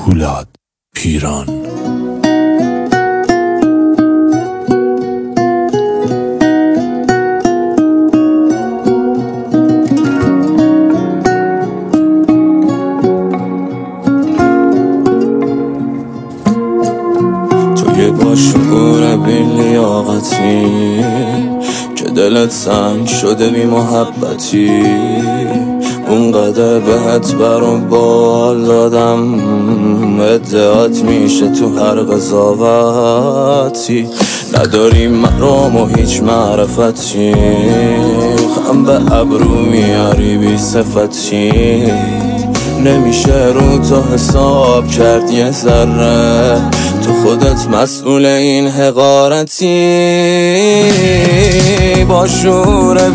پولاد پیران. توی با شعور بی لیاقتی که دلت سنگ شده بی محبتی، اونقدر بهت برو بال دادم، ادعات میشه تو هر قضاوتی. نداری مرام و هیچ معرفتی، خم به ابرو میاری بی صفتی. نمیشه رو تو حساب کرد یه ذره، تو خودت مسئول این حقارتی. با شعور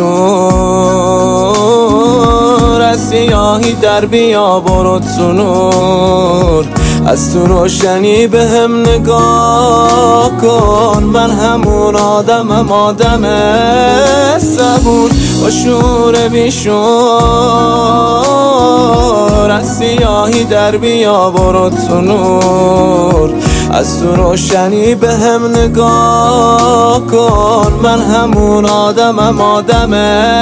بیشور از سیاهی در بیا برو تو نور، از تو روشنی به هم نگاه کن. من همون آدمم، آدم صبور. با شعور بیشور از سیاهی در بیا برو تو نور، از تو روشنی به هم نگاه کن. من همون آدمم، آدم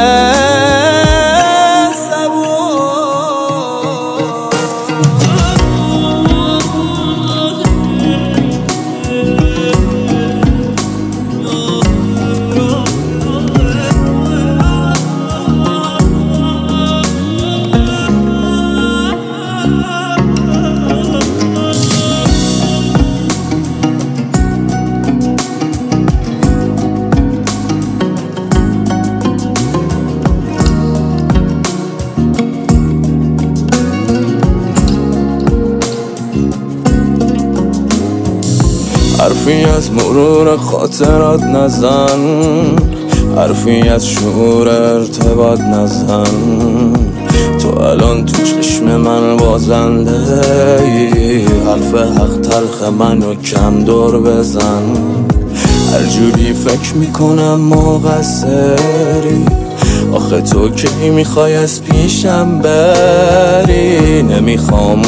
حرفی از مرور خاطرات نزن، حرفی از شعور ارتباط نزن. تو الان تو چشم من بازنده ای، حرف حق تلخ منو کم دور بزن. هر جوری فکر میکنم مقصری، آخه تو کی میخوای از پیشم بری؟ نمیخوام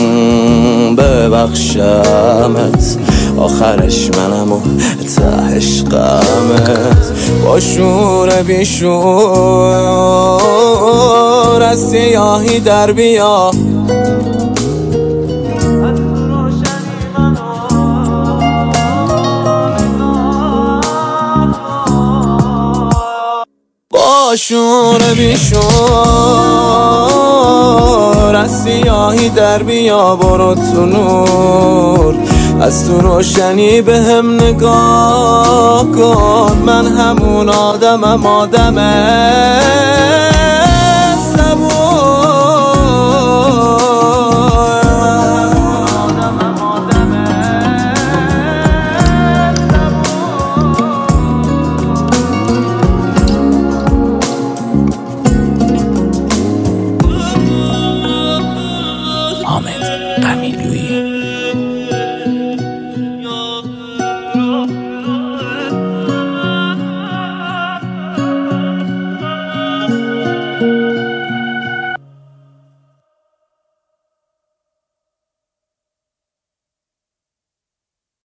ببخشمت، آخرش منم و تهش غمت. با شعور بیشور از سیاهی در بیا، با شعور بیشور از سیاهی در بیا برو تو نور، از تو روشنی به هم نگاه کن. من همون آدمم، آدم